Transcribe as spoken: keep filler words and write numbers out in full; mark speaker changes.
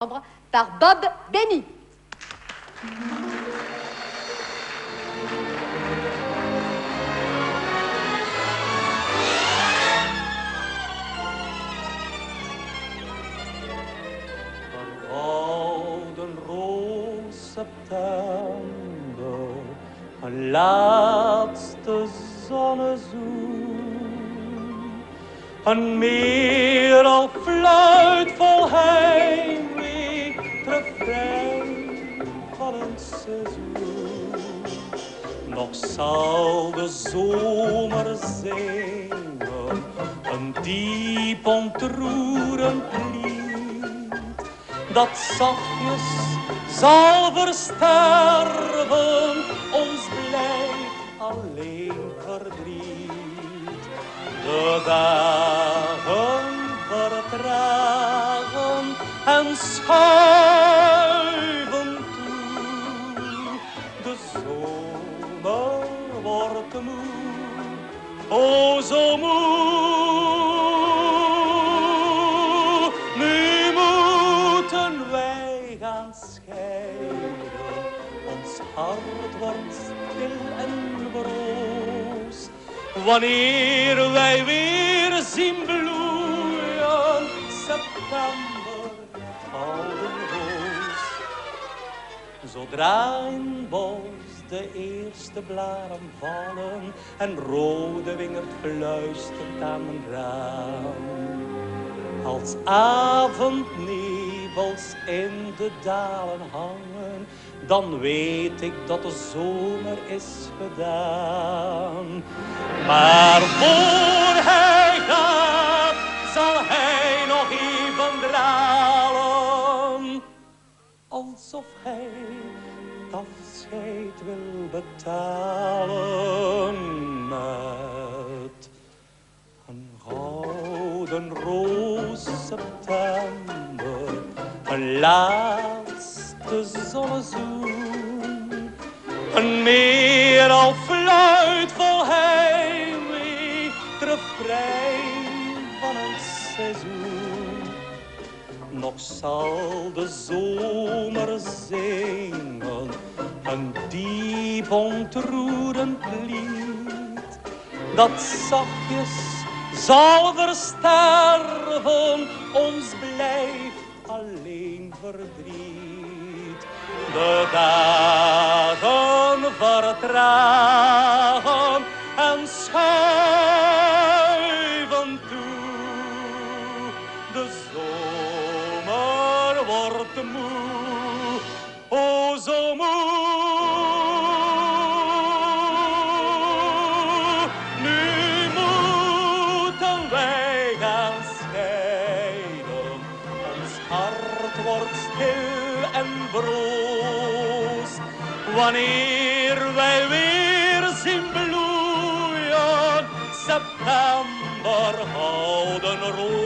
Speaker 1: Par Bob Benny.
Speaker 2: Een gouden roos september, een laatste zonnezoen, een meer al fluit vol heimwee, refrein van een seizoen. Nog zal de zomer zingen, een diep ontroerend lied, dat zachtjes zal versterven, ons blijft alleen verdriet. De dagen vertragen en schuiven toe. De zomer wordt moe, o zo moe. Nu moeten wij gaan scheiden, ons hart wordt stil en broos. Wanneer wij weer zien bloeien, september, gouden roos. Zodra in bos de eerste blaren vallen en rode wingerd fluistert aan mijn raam, als avondnevels in de dalen hangen, dan weet ik dat de zomer is gedaan. Maar voor hij gaat, zal hij nog even dralen, alsof hij het afscheid wil betalen met een gouden roos september, een laatste zonnezoen, een meer al fluit vol heimwee, het refrein van een seizoen. Nog zal de zomer zingen, een diep ontroerend lied, dat zachtjes zal versterven, ons blijft alleen verdriet. De dagen vertragen en schuiven toe. De zomer wordt moe, o zo moe. Wordt stil en broos, wanneer wij weer zien bloeien, september, gouden roos.